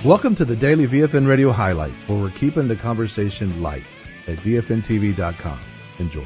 Welcome to the Daily VFN Radio Highlights, where we're keeping the conversation light at VFNTV.com. Enjoy.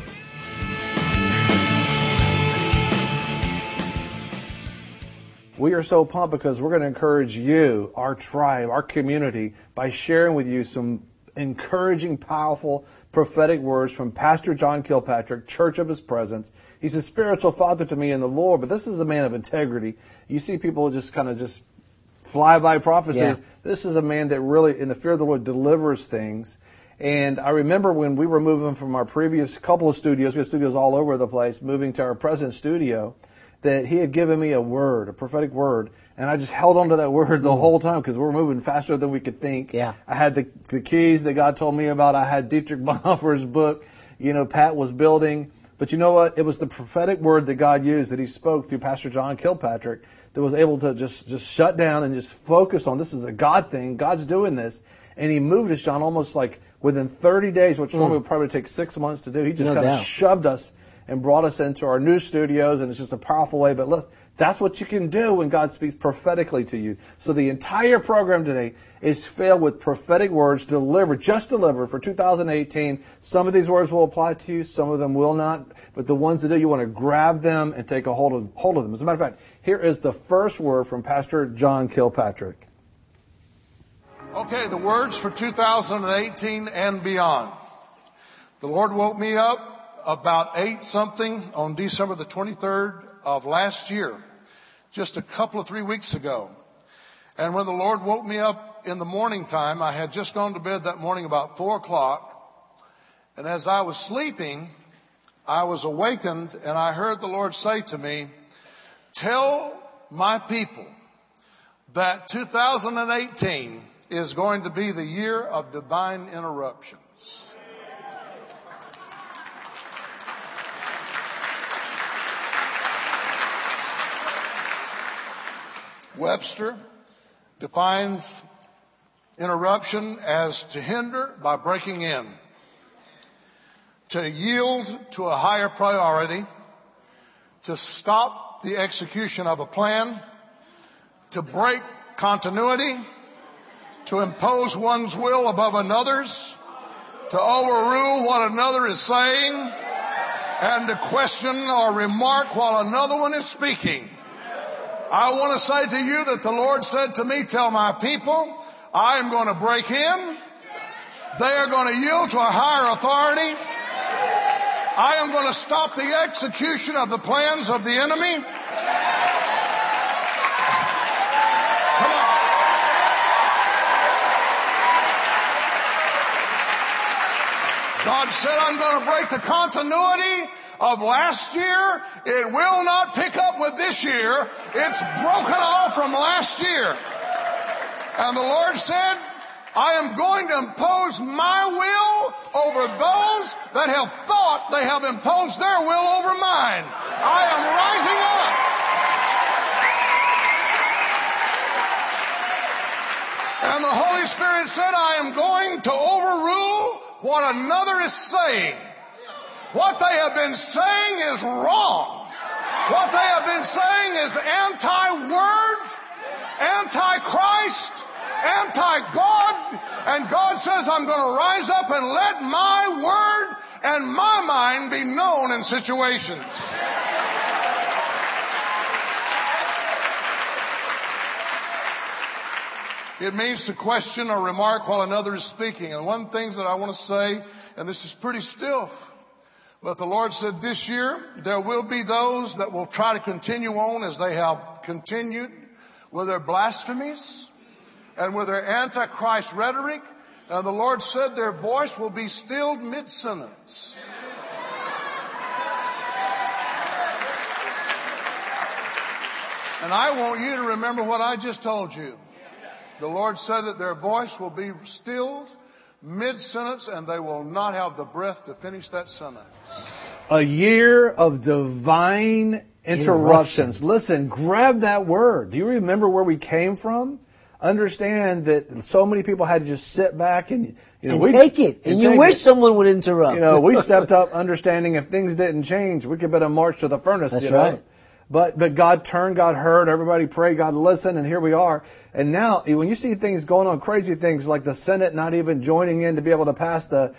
We are so pumped because we're going to encourage you, our tribe, our community, by sharing with you some encouraging, powerful, prophetic words from Pastor John Kilpatrick, Church of His Presence. He's a spiritual father to me in the Lord, but this is a man of integrity. You see people just kind of just fly by prophecies. Yeah. This is a man that really, in the fear of the Lord, delivers things. And I remember when we were moving from our previous couple of studios, we had studios all over the place, moving to our present studio, that he had given me a word, a prophetic word, and I just held on to that word the whole time because we're moving faster than we could think. Yeah. I had the keys that God told me about. I had Dietrich Bonhoeffer's book. You know, Pat was building. But you know what? It was the prophetic word that God used, that he spoke through Pastor John Kilpatrick, that was able to just shut down and just focus on, this is a God thing. God's doing this. And he moved us, John, almost like within 30 days, which normally would probably take 6 months to do. He just kind of shoved us and brought us into our new studios, and it's just a powerful way. But that's what you can do when God speaks prophetically to you. So the entire program today is filled with prophetic words delivered for 2018. Some of these words will apply to you, some of them will not. But the ones that do, you want to grab them and take a hold of them. As a matter of fact, here is the first word from Pastor John Kilpatrick. Okay, the words for 2018 and beyond. The Lord woke me up about 8-something on December the 23rd of last year, just a couple of 3 weeks ago. And when the Lord woke me up in the morning time, I had just gone to bed that morning about 4 o'clock. And as I was sleeping, I was awakened and I heard the Lord say to me, "Tell my people that 2018 is going to be the year of divine interruptions." Webster defines interruption as to hinder by breaking in, to yield to a higher priority, to stop the execution of a plan, to break continuity, to impose one's will above another's, to overrule what another is saying, and to question or remark while another one is speaking. I want to say to you that the Lord said to me, "Tell my people, I am going to break in. They are going to yield to a higher authority. I am going to stop the execution of the plans of the enemy." Come on. God said, "I'm going to break the continuity of last year. It will not pick up with this year. It's broken off from last year." And the Lord said, "I am going to impose my will over those that have thought they have imposed their will over mine. I am rising up." And the Holy Spirit said, "I am going to overrule what another is saying. What they have been saying is wrong. What they have been saying is anti-word, anti-Christ, anti-God. And God says, I'm going to rise up and let my word and my mind be known in situations." It means to question or remark while another is speaking. And one thing that I want to say, and this is pretty stiff, but the Lord said this year there will be those that will try to continue on as they have continued with their blasphemies and with their antichrist rhetoric. And the Lord said their voice will be stilled mid-sentence. And I want you to remember what I just told you. The Lord said that their voice will be stilled mid-sentence, and they will not have the breath to finish that sentence. A year of divine interruptions. Listen, grab that word. Do you remember where we came from? Understand that so many people had to just sit back and take it. And you wish someone would interrupt. We stepped up understanding if things didn't change, we could better march to the furnace. That's right. But God turned, God heard, everybody prayed, God listened, and here we are. And now, when you see things going on, crazy things like the Senate not even joining in to be able to pass the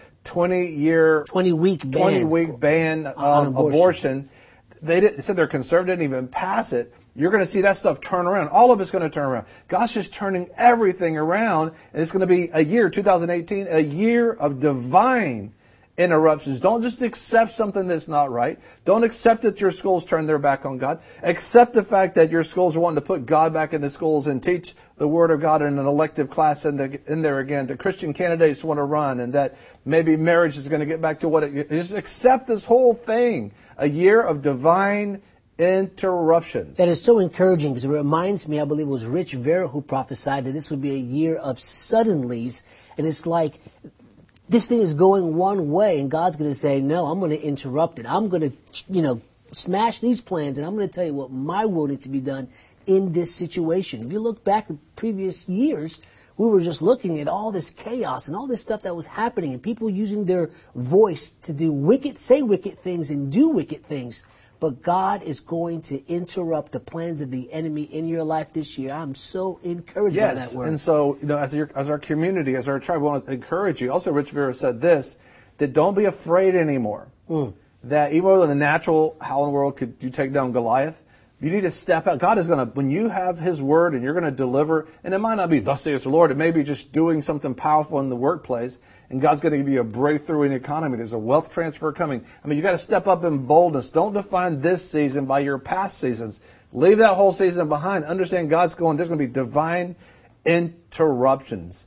20-week ban on abortion. They said their conservative didn't even pass it. You're going to see that stuff turn around. All of it's going to turn around. God's just turning everything around, and it's going to be a year, 2018, a year of divine interruptions. Don't just accept something that's not right. Don't accept that your schools turn their back on God. Accept the fact that your schools are wanting to put God back in the schools and teach the Word of God in an elective class in there again. The Christian candidates want to run, and that maybe marriage is going to get back to what it is. Just accept this whole thing. A year of divine interruptions. That is so encouraging because it reminds me, I believe it was Rich Vera who prophesied that this would be a year of suddenlies. And it's like this thing is going one way and God's going to say, no, I'm going to interrupt it. I'm going to, smash these plans and I'm going to tell you what my will needs to be done in this situation. If you look back at previous years, we were just looking at all this chaos and all this stuff that was happening and people using their voice to say wicked things and do wicked things. But God is going to interrupt the plans of the enemy in your life this year. I'm so encouraged by that word. And so, as our community, as our tribe, we want to encourage you. Also, Rich Vera said this, that don't be afraid anymore. That even though in the natural, how in the world could you take down Goliath? You need to step out. God is going to, when you have His word and you're going to deliver, and it might not be thus saith the Lord, it may be just doing something powerful in the workplace, and God's going to give you a breakthrough in the economy. There's a wealth transfer coming. I mean, you got to step up in boldness. Don't define this season by your past seasons. Leave that whole season behind. Understand there's going to be divine interruptions.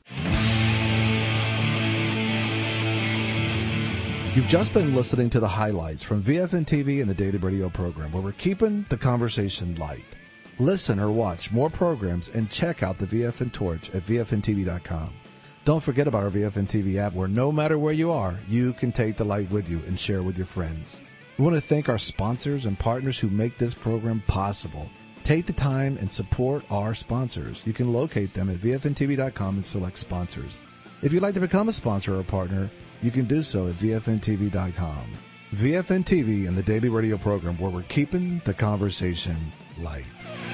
You've just been listening to the highlights from VFN TV and the Daily Radio program, where we're keeping the conversation light. Listen or watch more programs and check out the VFN Torch at VFNTV.com. Don't forget about our VFN TV app, where no matter where you are, you can take the light with you and share with your friends. We want to thank our sponsors and partners who make this program possible. Take the time and support our sponsors. You can locate them at VFNTV.com and select sponsors. If you'd like to become a sponsor or partner, you can do so at VFNTV.com. VFN TV and the Daily Radio program, where we're keeping the conversation light.